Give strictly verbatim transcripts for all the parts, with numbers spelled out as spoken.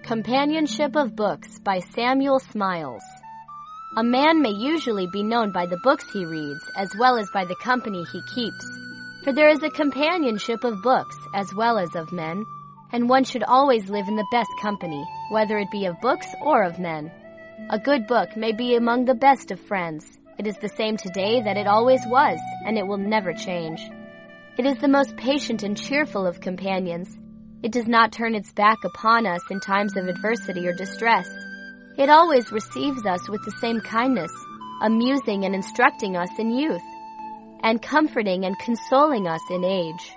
Companionship of Books by Samuel Smiles. A man may usually be known by the books he reads as well as by the company he keeps. For there is a companionship of books as well as of men, and one should always live in the best company, whether it be of books or of men. A good book may be among the best of friends. It is the same today that it always was, and it will never change. It is the most patient and cheerful of companions. It does not turn its back upon us in times of adversity or distress. It always receives us with the same kindness, amusing and instructing us in youth, and comforting and consoling us in age.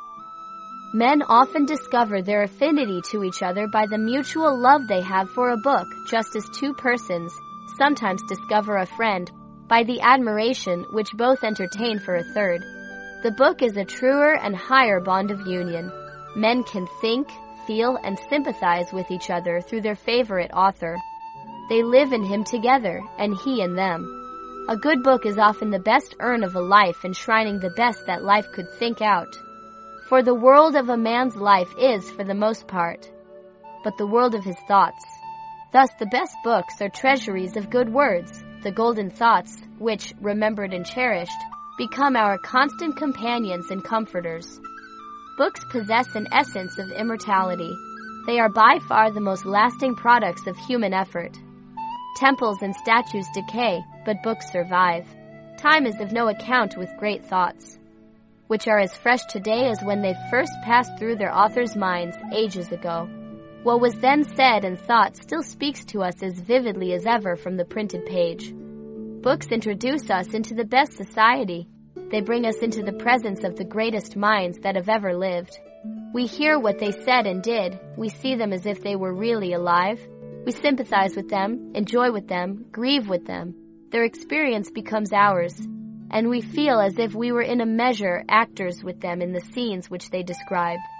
Men often discover their affinity to each other by the mutual love they have for a book, just as two persons sometimes discover a friend by the admiration which both entertain for a third. The book is a truer and higher bond of union. Men can think, feel, and sympathize with each other through their favorite author. They live in him together, and he in them. A good book is often the best urn of a life, enshrining the best that life could think out. For the world of a man's life is, for the most part, but the world of his thoughts. Thus the best books are treasuries of good words, the golden thoughts, which, remembered and cherished, become our constant companions and comforters. Books possess an essence of immortality. They are by far the most lasting products of human effort. Temples and statues decay, but books survive. Time is of no account with great thoughts, which are as fresh today as when they first passed through their authors' minds ages ago. What was then said and thought still speaks to us as vividly as ever from the printed page. Books introduce us into the best society. They bring us into the presence of the greatest minds that have ever lived. We hear what they said and did. We see them as if they were really alive. We sympathize with them, enjoy with them, grieve with them. Their experience becomes ours, and we feel as if we were in a measure actors with them in the scenes which they describe.